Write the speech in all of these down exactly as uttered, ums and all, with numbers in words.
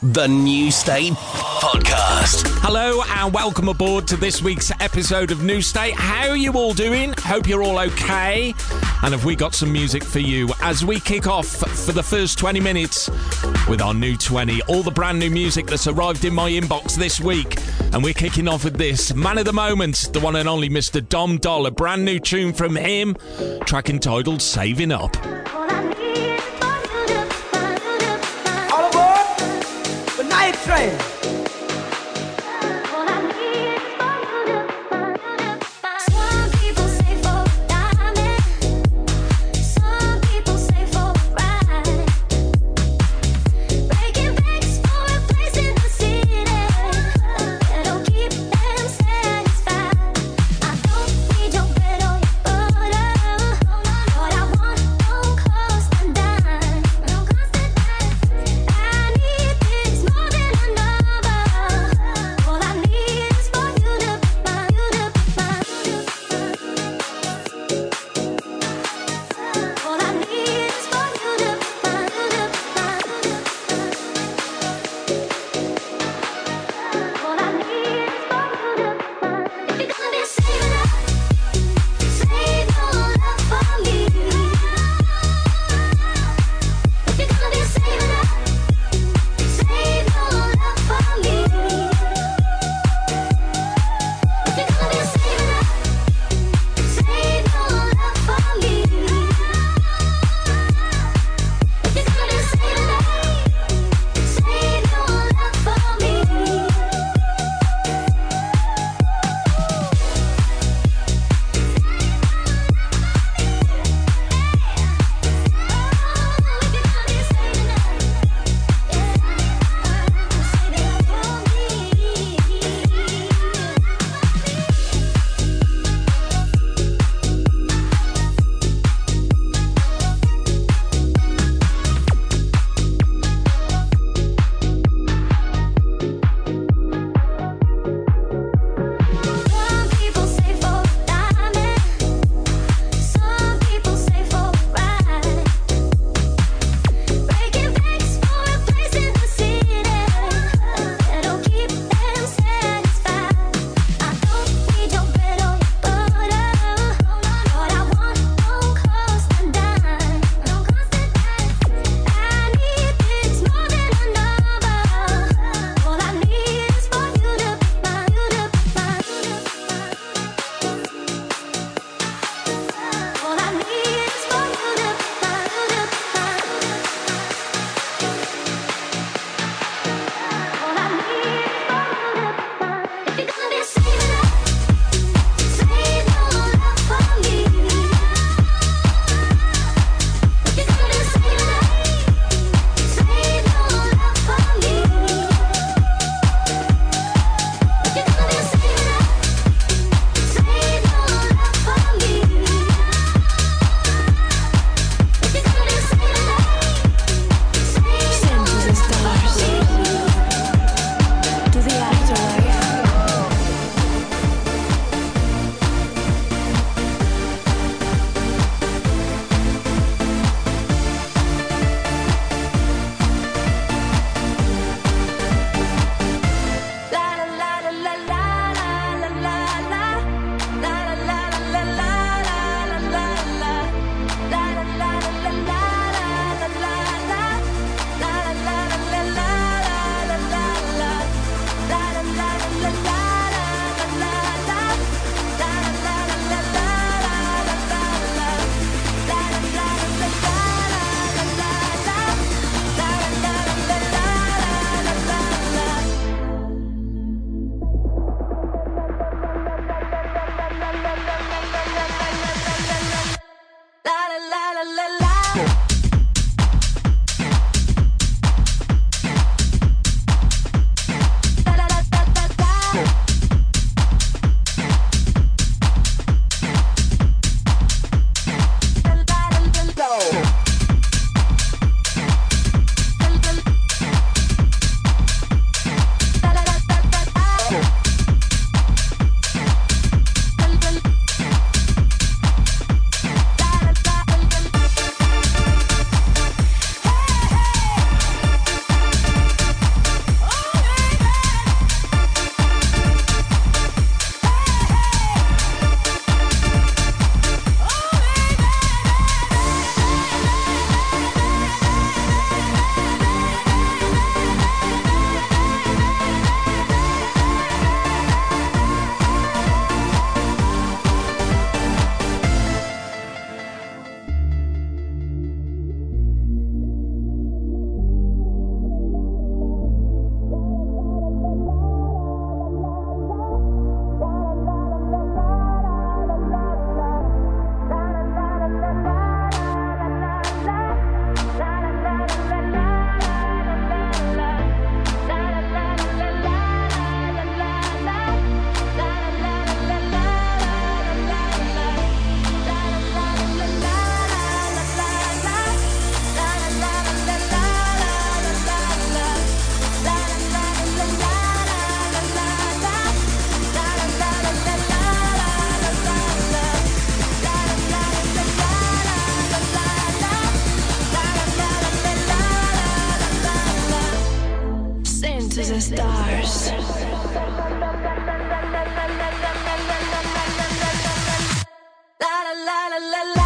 The New State Podcast. Hello and welcome aboard to this week's episode of New State. How are you all doing? Hope you're all okay. And have we got some music for you as we kick off for the first twenty minutes with our new twenty. All the brand new music that's arrived in my inbox this week. And we're kicking off with this. Man of the moment, the one and only Mister Dom Doll. A brand new tune from him, track entitled Saving Up. Train. More than enough. the stars. La la la la la la.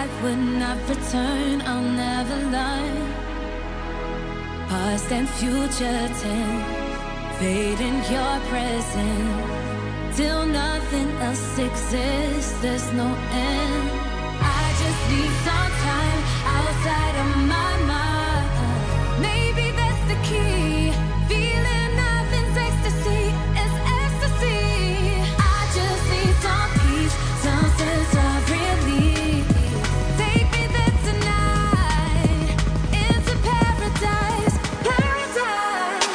I would not return, I'll never learn. Past and future tense, fade in your presence. Till nothing else exists, there's no end. I just need some time outside of my mind. Maybe that's the key. Feeling nothing's ecstasy, it's ecstasy. I just need some peace, some sense of relief. Take me there tonight, into paradise, paradise.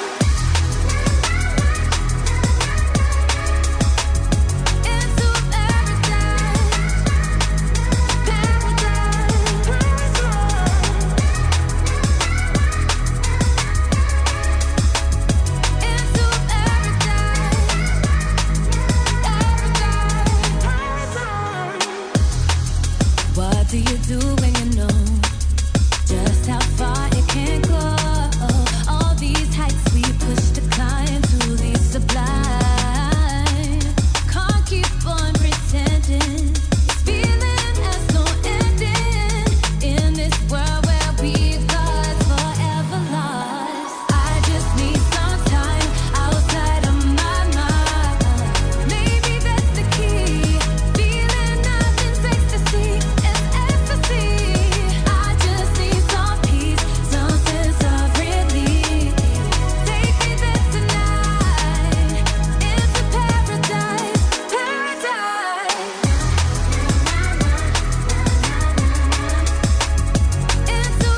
Into paradise, paradise, into paradise, paradise. What do you do when you know just how far it can go? All these heights we push to climb to the sublime. Can't keep on pretending. This feeling has no ending. In this world where we got forever lost. I just need some time outside of my mind. Maybe that's the key. Feeling nothing's ecstasy, it's ecstasy. I just need some peace, some sense of relief. Take me there tonight, into paradise, paradise. Into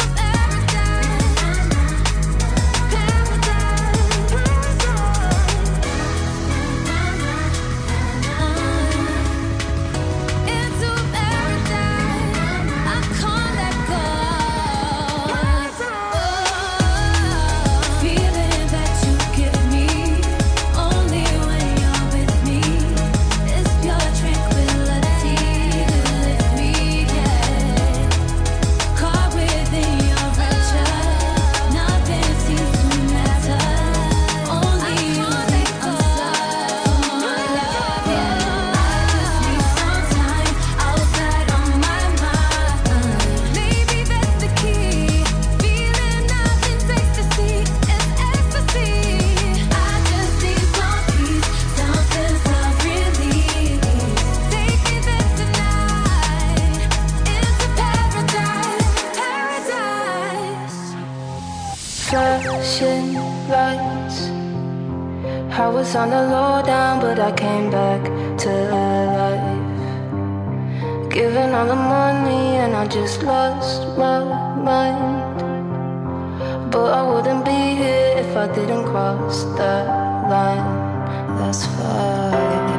paradise, I can't let go. Feeling that you give me, only when you're with me. It's pure tranquility to lift me, yeah. Caught within your rapture, nothing seems to matter. Only you make us my love, yeah. I just need some time outside of my mind. Maybe that's the key. Feeling nothing's ecstasy, it's ecstasy. I just need some peace, some sense of relief. Take me there tonight, into paradise, paradise. Flashing lights. I was on the low down, but I came back to life. Giving all the money and I just lost my mind. But I wouldn't be here if I didn't cross that line. That's fine.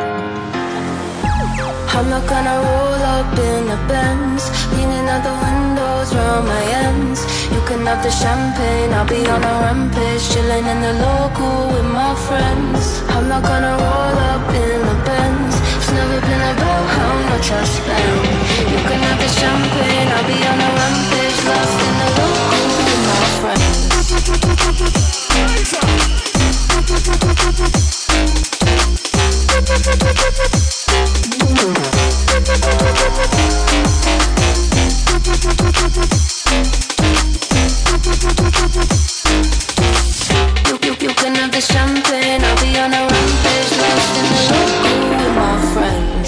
I'm not gonna roll up in the Benz, leaning out the windows round my ends. You can have the champagne, I'll be on a rampage, chilling in the local with my friends. I'm not gonna roll up in the Benz, it's never been about how much I spend. You can have the champagne, I'll be on a rampage, lost in the local with my friends. You, you, you can have the champagne, I'll be on a rampage, lost in the local with my friends.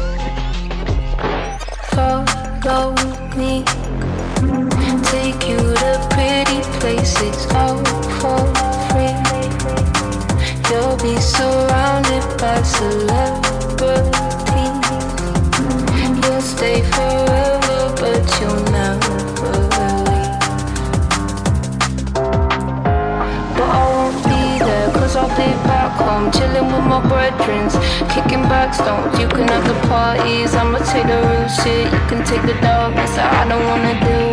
Follow me, take you to pretty places, all for free. You'll be surrounded by celebrities. You'll stay forever, but you'll never leave. But I won't be there, cause I'll be back home, chilling with my brethrens, kicking back stones. You can have the parties, I'ma take the real shit. You can take the darkness, I don't wanna do